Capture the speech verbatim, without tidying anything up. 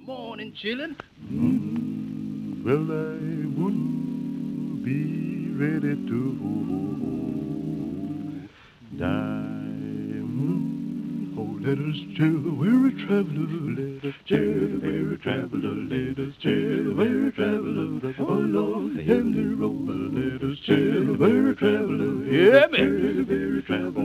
morning, chillin'. Mm, well, I wouldn't be ready to die. Mm, oh, let us cheer the weary traveler. Let us cheer the weary traveler. Let us cheer the weary traveler. Along the heavenly road. Let us cheer the weary traveler. Yeah, Cheer the man. weary traveler.